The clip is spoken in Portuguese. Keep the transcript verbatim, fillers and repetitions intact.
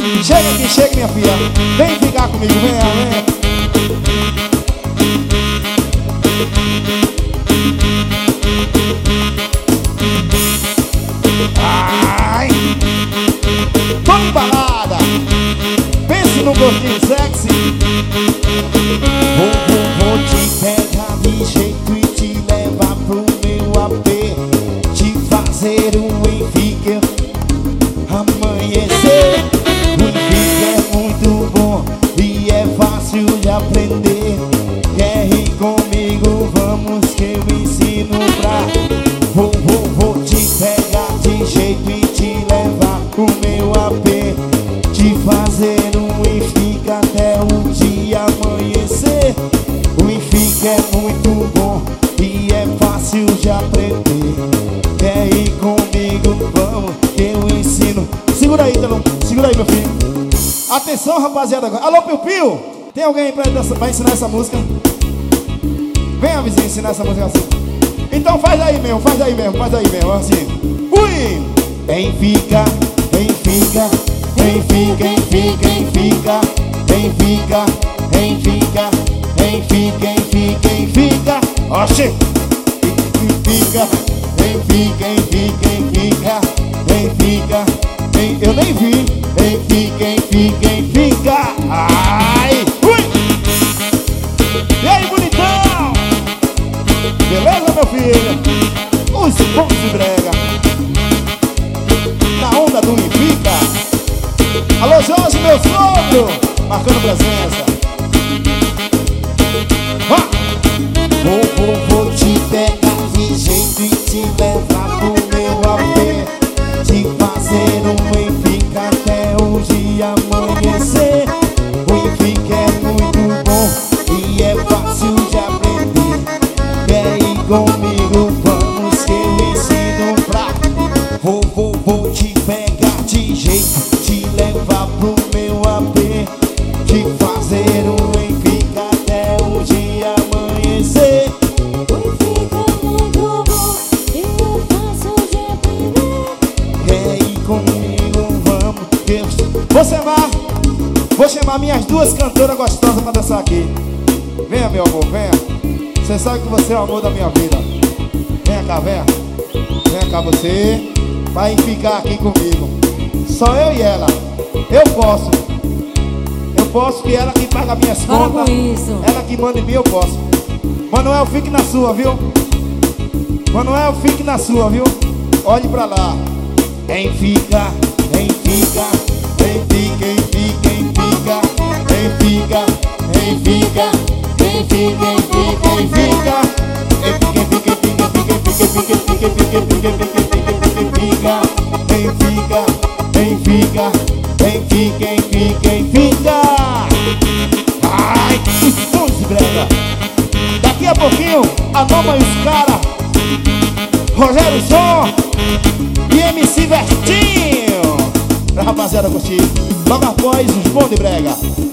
Chega aqui, chega minha filha. Vem ficar comigo, vem, vem. Ai, tô embalada. Pense no gostinho sexy. Vou, vou, vou te pegar de jeito e te levar pro meu A P. Te fazer um enfique amanhecer. O enfique é muito bom e é fácil de aprender. Quer ir comigo? Vamos que eu ensino pra. Vou, vou, vou te pegar de jeito e te levar pro meu A P. Te fazer um enfique até o dia amanhecer. O enfique é muito bom e é fácil de aprender. Quer ir comigo? Vamos que eu ensino. Segura aí, Telão. Segura aí, meu filho. Atenção, rapaziada. Alô, Piu Piu. Tem alguém aí pra, pra ensinar essa música? Vem, vizinho, ensinar essa música assim. Então faz aí mesmo, faz aí mesmo, faz aí mesmo, assim. Ui! Enfica, enfica, enfica, enfica, enfica, enfica, enfica, enfica, enfica, enfica. Oxi! Enfica, enfica, enfica, enfica, enfica, enfica. Eu nem vi. Enfica, enfica, enfica. Ai! Ui! E aí, bonitão? Beleza, meu filho? Os bons de brega. Na onda do Enfica. Alô, Jorge, meu sogro. Marcando presença. Ah! Vou, vou, vou te pegar de jeito e te levar pro meu A P. Te fazer um Enfica até o dia amanhecer. O Enfica é muito bom e é fácil de aprender. Quer ir comigo? Vamos que eu ensino pra. Vou, vou, vou te pegar de jeito, te levar pro meu A P. Te fazer um Enfica até o dia amanhecer. O Enfica é muito bom e é fácil de aprender. Quer ir comigo? Vamos que eu... Vou chamar, vou chamar minhas duas cantoras gostosas pra dançar aqui. Venha, meu amor, venha. Você sabe que você é o amor da minha vida. Venha cá, venha. Venha cá você. Vai ficar aqui comigo. Só eu e ela. Eu posso. Eu posso que ela que paga minhas Para contas. com isso. Ela que manda em mim, eu posso. Manuel, fique na sua, viu? Manuel, fique na sua, viu? Olhe pra lá. Enfica, enfica, enfica, enfica, enfica, enfica, enfica, enfica, enfica, enfica. Enfica, enfica, enfica, enfica, enfica, enfica, enfica, enfica, enfica, enfica, enfica, enfica, enfica, enfica. Ai, os bons de brega. Daqui a pouquinho, a Noma e os caras, Rogério Som e M C Vertinho, pra rapaziada curtir. Logo após os bons de brega.